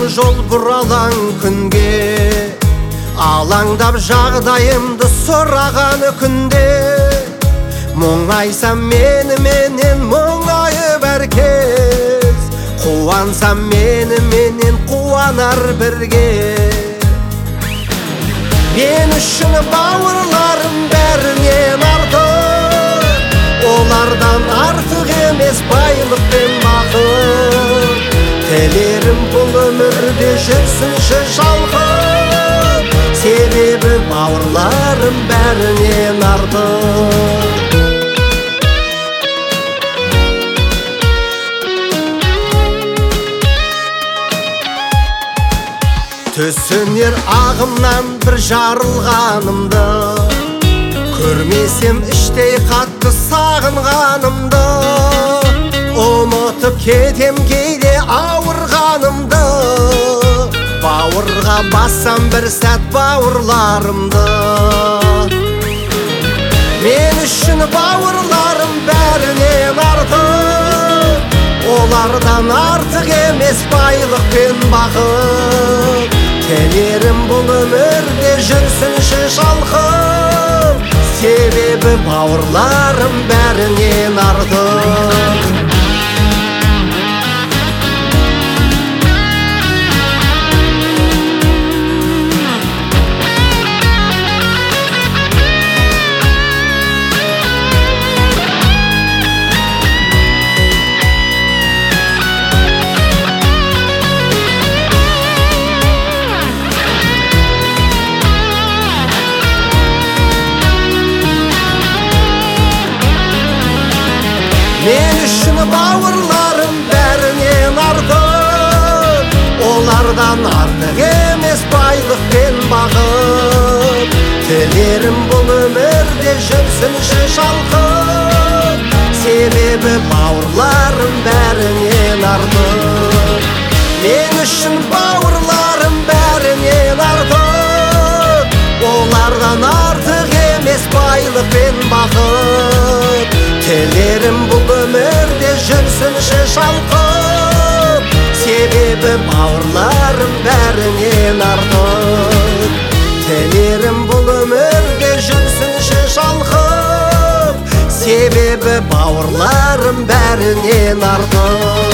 жол бұралаң күнге, алаңдап жағдайымды сұраған күнде. Мұңайсам менен мұңайып әркез, қуансам менен қуанар бірге. Мен үшін бауырларым бәрінен артық, олардан артық емес байлық пен бақыт. Тілерім бұл өмірде жүрсінші шалқып, себебі бауырларым бәрінен артық. Түсінер ағымнан бір жарылғанымды, көрмесем іштей қатты сағынғанымды. Ұмытып кетем кейде ауырғанымды, бауырға бассам бір сәт бауырларымды. Мен үшін бауырларым бәрінен артық, олардан артық емес байлық пен бақыт. Тілерім бұл өмірде жүрсінші шалқып, себебі бауырларым бәрінен артық. Мен үшін бауырларым бәрінен артық, олардан артық емес байлық пен бақыт. Тілерім бұл өмірде жүрсінші шалқып, себебі бауырларым бәрінен артық. Мен үшін бауырларым бәрінен артық, олардан артық емес байлық пен бақыт. Тілерім бұл өмірде жүрсінші шалқып, себебі бауырларым бәрінен артық. Тілерім бұл өмірде жүрсінші шалқып, себебі бауырларым бәрінен артық.